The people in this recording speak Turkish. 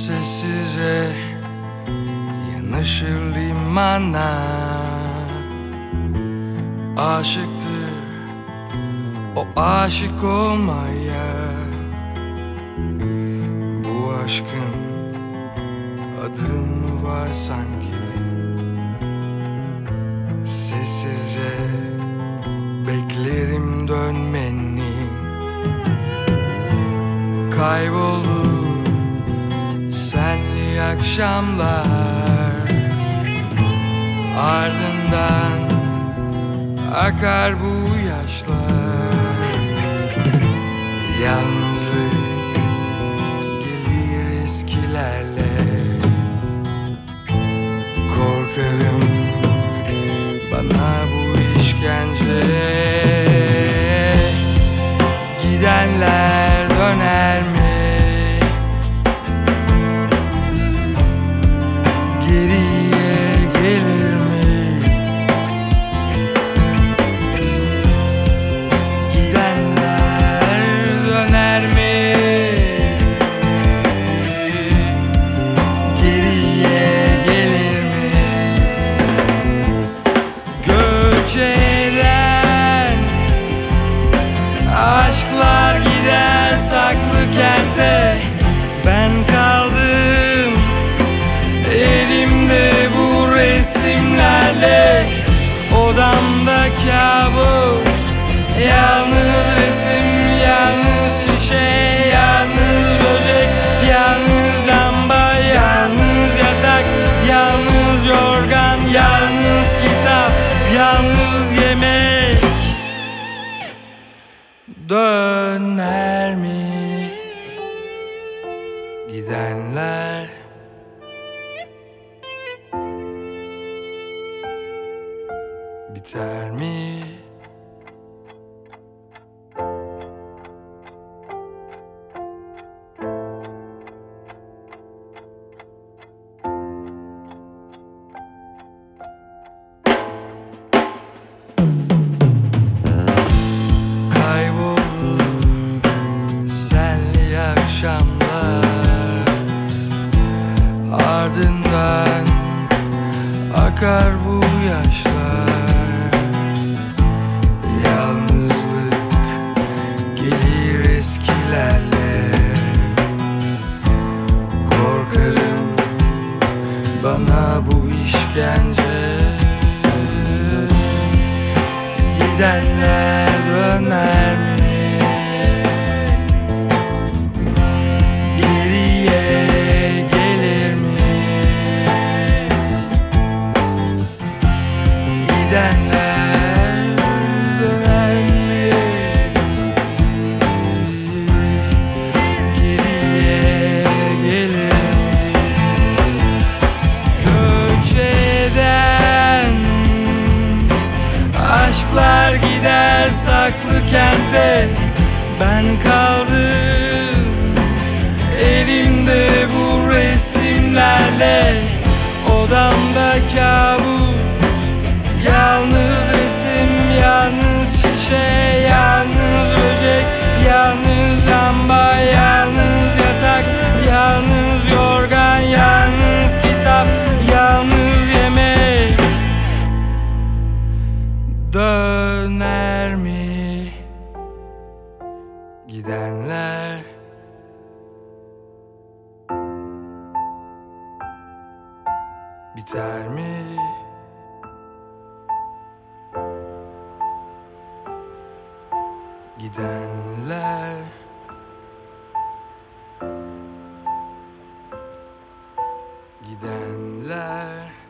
Sessizce yanaşır limana. Aşıktır o aşık olmaya. Bu aşkın adı mı var sanki? Sessizce beklerim dönmeni. Kayboldu senli akşamlar, ardından akar bu yaşlar. Yalnızlık gelir eskilerle. Korkarım bana bu işkence. Gidenler döner mi? Geriye gelir mi? Gidenler döner mi? Geriye gelir mi? Göç eden aşklar gider saklı kente. Ben kaldım elimde bu resimlerle. Odamda kabus, yalnız resim, yalnız şişe, yalnız böcek, yalnız lamba, yalnız yatak, yalnız yorgan, yalnız kitap, yalnız yemek. Döner mi gidenler? Biter mi? Kayboldu senli akşamlar, ardından akar bu yaşlar. Yalnızlık gelir eskilerle. Korkarım bana bu işkence. Gidenler döner mi? Geriye gelir mi? Gidenler döner mi? Geriye gelir mi? Göç eden aşklar gider saklı kente. Ben kaldım elimde bu resimlerle. Odamda kabus, yalnız resim, yalnız şişe, yalnız böcek, yalnız lamba, yalnız yatak, yalnız yorgan, yalnız kitap, yalnız yemek. Döner mi gidenler? Biter mi? Gidenler gidenler.